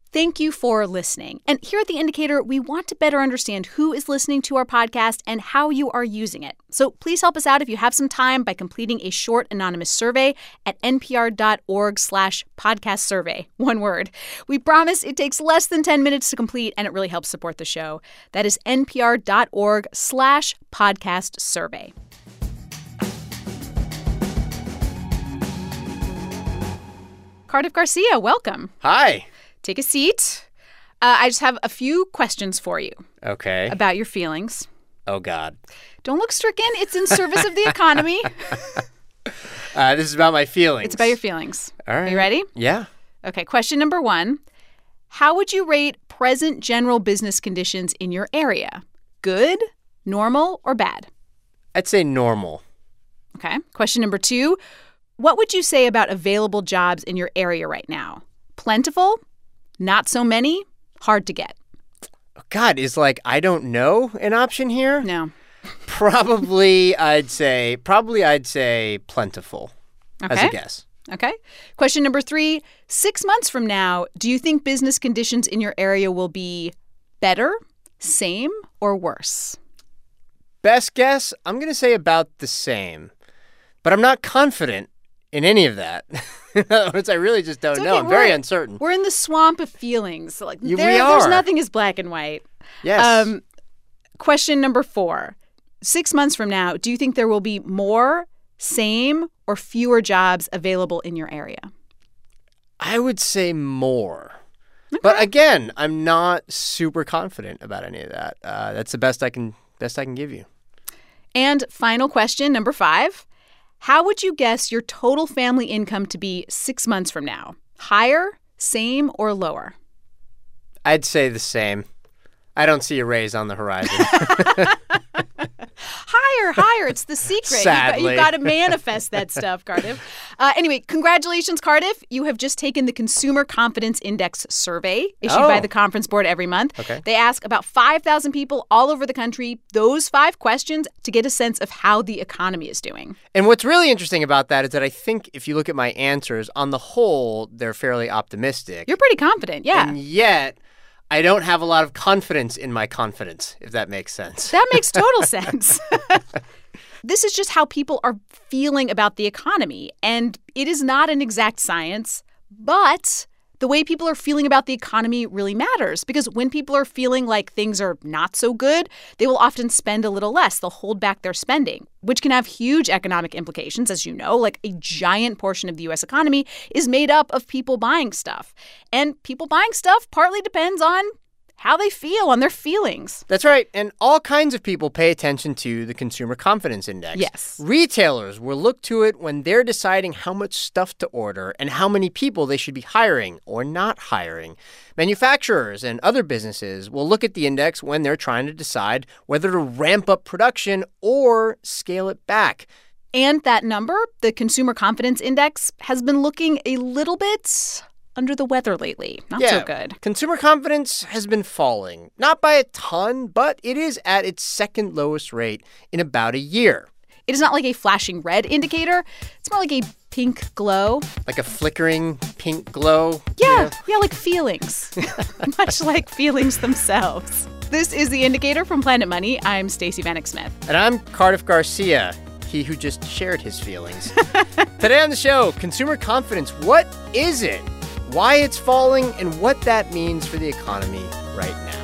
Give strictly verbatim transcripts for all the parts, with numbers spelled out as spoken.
Thank you for listening. And here at The Indicator, we want to better understand who is listening to our podcast and how you are using it. So please help us out if you have some time by completing a short anonymous survey at npr.org slash podcast survey. One word. We promise it takes less than ten minutes to complete, and it really helps support the show. That is npr.org slash podcast survey. Cardiff Garcia, welcome. Hi. Take a seat. Uh, I just have a few questions for you. Okay. About your feelings. Oh, God. Don't look stricken. It's in service of the economy. Uh, this is about my feelings. It's about your feelings. All right. Are you ready? Yeah. Okay, question number one. How would you rate present general business conditions in your area? Good, normal, or bad? I'd say normal. Okay. Question number two. What would you say about available jobs in your area right now? Plentiful? Not so many? Hard to get? God, is like I don't know an option here? No. Probably I'd say probably I'd say plentiful. Okay. As a guess. Okay. Question number three. Six months from now, do you think business conditions in your area will be better, same, or worse? Best guess, I'm going to say about the same. But I'm not confident in any of that. In other words, I really just don't okay, know. I'm very uncertain. We're in the swamp of feelings. Like Yeah, there, we are. There's nothing as black and white. Yes. Um, question number four. Six months from now, do you think there will be more, same, or fewer jobs available in your area? I would say more. Okay. But again, I'm not super confident about any of that. Uh, that's the best I can best I can give you. And final question, number five. How would you guess your total family income to be six months from now? Higher, same, or lower? I'd say the same. I don't see a raise on the horizon. Higher, higher. It's the secret. Sadly. You've got to manifest that stuff, Cardiff. Uh, anyway, congratulations, Cardiff. You have just taken the Consumer Confidence Index survey issued Oh. by the Conference Board every month. Okay. They ask about five thousand people all over the country those five questions to get a sense of how the economy is doing. And what's really interesting about that is that I think if you look at my answers, on the whole, they're fairly optimistic. You're pretty confident, yeah. And yet, I don't have a lot of confidence in my confidence, if that makes sense. That makes total sense. This is just how people are feeling about the economy. And it is not an exact science, but the way people are feeling about the economy really matters. Because when people are feeling like things are not so good, they will often spend a little less. They'll hold back their spending, which can have huge economic implications, as you know. Like a giant portion of the U S economy is made up of people buying stuff. And people buying stuff partly depends on how they feel, on their feelings. That's right. And all kinds of people pay attention to the Consumer Confidence Index. Yes. Retailers will look to it when they're deciding how much stuff to order and how many people they should be hiring or not hiring. Manufacturers and other businesses will look at the index when they're trying to decide whether to ramp up production or scale it back. And that number, the Consumer Confidence Index, has been looking a little bit under the weather lately. Not yeah, so good. Consumer confidence has been falling. Not by a ton, but it is at its second lowest rate in about a year. It is not like a flashing red indicator. It's more like a pink glow. Like a flickering pink glow? Yeah, you know? yeah, like feelings. Much like feelings themselves. This is The Indicator from Planet Money. I'm Stacey Vanek Smith. And I'm Cardiff Garcia, he who just shared his feelings. Today on the show, consumer confidence. What is it? Why it's falling, and what that means for the economy right now.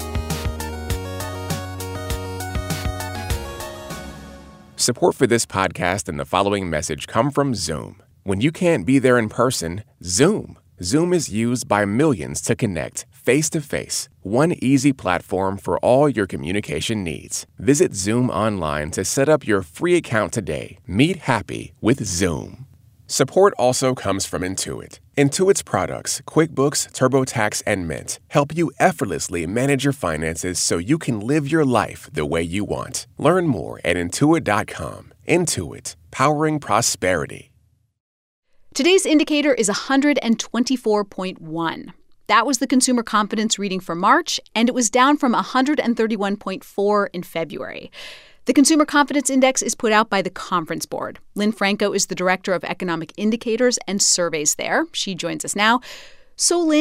Support for this podcast and the following message come from Zoom. When you can't be there in person, Zoom. Zoom is used by millions to connect face-to-face. One easy platform for all your communication needs. Visit Zoom online to set up your free account today. Meet happy with Zoom. Support also comes from Intuit. Intuit's products, QuickBooks, TurboTax, and Mint, help you effortlessly manage your finances so you can live your life the way you want. Learn more at intuit dot com. Intuit, powering prosperity. Today's indicator is one hundred twenty-four point one. That was the consumer confidence reading for March, and it was down from one hundred thirty-one point four in February. The Consumer Confidence Index is put out by the Conference Board. Lynn Franco is the Director of Economic Indicators and Surveys there. She joins us now. So, Lynn,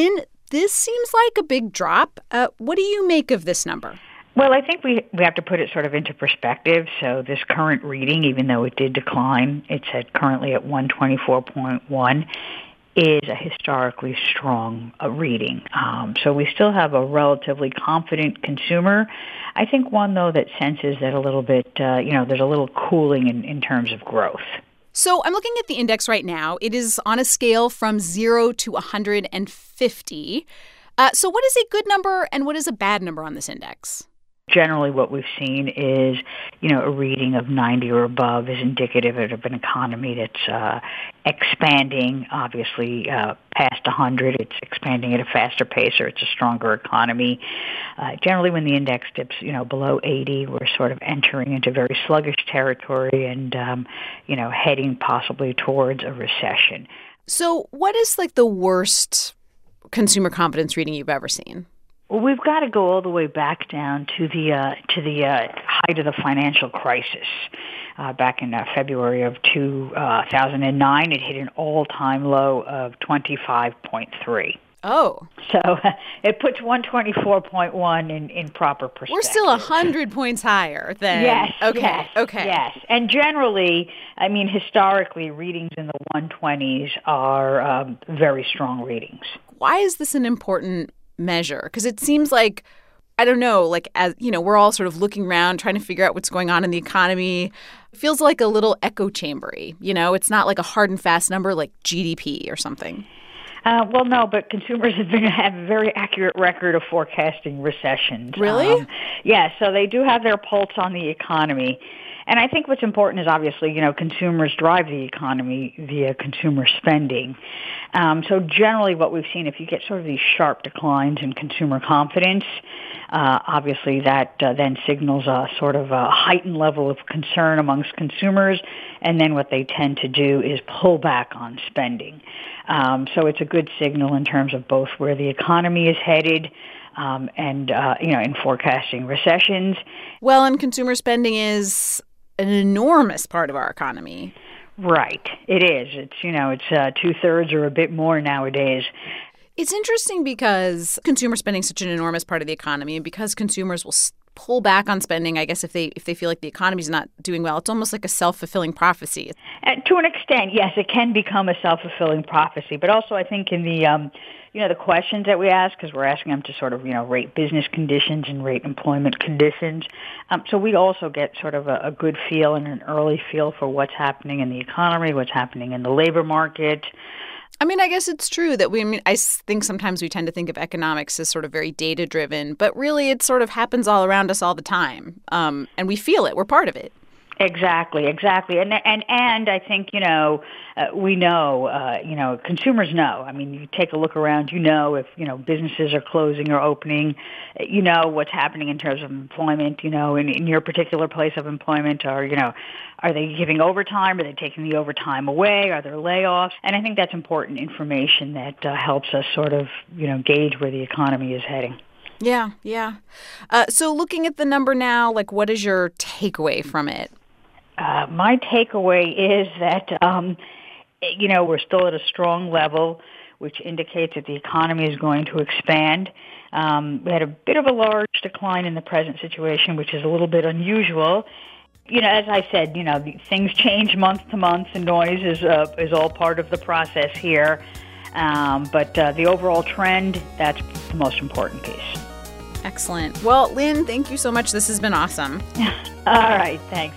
this seems like a big drop. Uh, what do you make of this number? Well, I think we we have to put it sort of into perspective. So this current reading, even though it did decline, it's at currently at one twenty-four point one, is a historically strong uh, reading. Um, so we still have a relatively confident consumer. I think one, though, that senses that a little bit, uh, you know, there's a little cooling in, in terms of growth. So I'm looking at the index right now. It is on a scale from zero to one hundred fifty. Uh, so what is a good number and what is a bad number on this index? Generally, what we've seen is, you know, a reading of ninety or above is indicative of an economy that's uh, expanding. Obviously, uh, past one hundred, it's expanding at a faster pace, or it's a stronger economy. Uh, generally, when the index dips, you know, below eighty, we're sort of entering into very sluggish territory and, um, you know, heading possibly towards a recession. So, what is like the worst consumer confidence reading you've ever seen? Well, we've got to go all the way back down to the uh, to the uh, height of the financial crisis. Uh, back in uh, February of two thousand nine, it hit an all-time low of twenty-five point three. Oh. So uh, it puts one twenty-four point one in, in proper perspective. We're still one hundred points higher than... Yes, okay, yes, okay. Yes, and generally, I mean, historically, readings in the one twenties are um, very strong readings. Why is this an important measure? Because it seems like, I don't know, like, as you know, we're all sort of looking around trying to figure out what's going on in the economy. It feels like a little echo chambery. You know, it's not like a hard and fast number like G D P or something. Uh, well, no, but consumers have been have a very accurate record of forecasting recessions. Really? Um, yeah, so they do have their pulse on the economy. And I think what's important is obviously, you know, consumers drive the economy via consumer spending. Um, so generally what we've seen, if you get sort of these sharp declines in consumer confidence, uh, obviously that uh, then signals a sort of a heightened level of concern amongst consumers. And then what they tend to do is pull back on spending. Um, so it's a good signal in terms of both where the economy is headed, um, and, uh, you know, in forecasting recessions. Well, and consumer spending is an enormous part of our economy. Right. It is. It's, you know, it's uh, two-thirds or a bit more nowadays. It's interesting because consumer spending is such an enormous part of the economy, and because consumers will pull back on spending, I guess, if they if they feel like the economy's not doing well, it's almost like a self-fulfilling prophecy. And to an extent, yes, it can become a self-fulfilling prophecy. But also, I think in the, um, you know, the questions that we ask, because we're asking them to sort of, you know, rate business conditions and rate employment conditions. Um, so we also get sort of a, a good feel and an early feel for what's happening in the economy, what's happening in the labor market. I mean, I guess it's true that we, I mean, I think sometimes we tend to think of economics as sort of very data-driven, but really it sort of happens all around us all the time. Um, and we feel it. We're part of it. Exactly, exactly. And and and I think, you know, uh, we know, uh, you know, consumers know. I mean, you take a look around, you know, if, you know, businesses are closing or opening, you know what's happening in terms of employment, you know, in, in your particular place of employment, or, you know, are they giving overtime? Are they taking the overtime away? Are there layoffs? And I think that's important information that uh, helps us sort of, you know, gauge where the economy is heading. Yeah, yeah. Uh, so looking at the number now, like, what is your takeaway from it? Uh, my takeaway is that, um, you know, we're still at a strong level, which indicates that the economy is going to expand. Um, we had a bit of a large decline in the present situation, which is a little bit unusual. You know, as I said, you know, things change month to month, and noise is uh, is all part of the process here. Um, but uh, the overall trend, that's the most important piece. Excellent. Well, Lynn, thank you so much. This has been awesome. All right, thanks.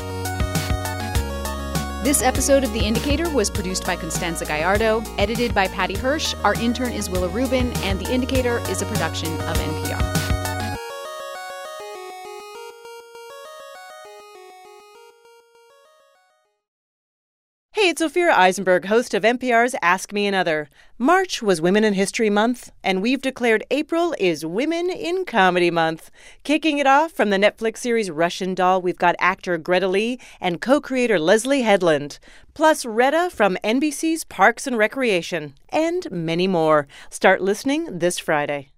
This episode of The Indicator was produced by Constanza Gallardo, edited by Patty Hirsch. Our intern is Willa Rubin, and The Indicator is a production of N P R. Hey, it's Ophira Eisenberg, host of N P R's Ask Me Another. March was Women in History Month, and we've declared April is Women in Comedy Month. Kicking it off from the Netflix series Russian Doll, we've got actor Greta Lee and co-creator Leslie Headland, plus Retta from N B C's Parks and Recreation, and many more. Start listening this Friday.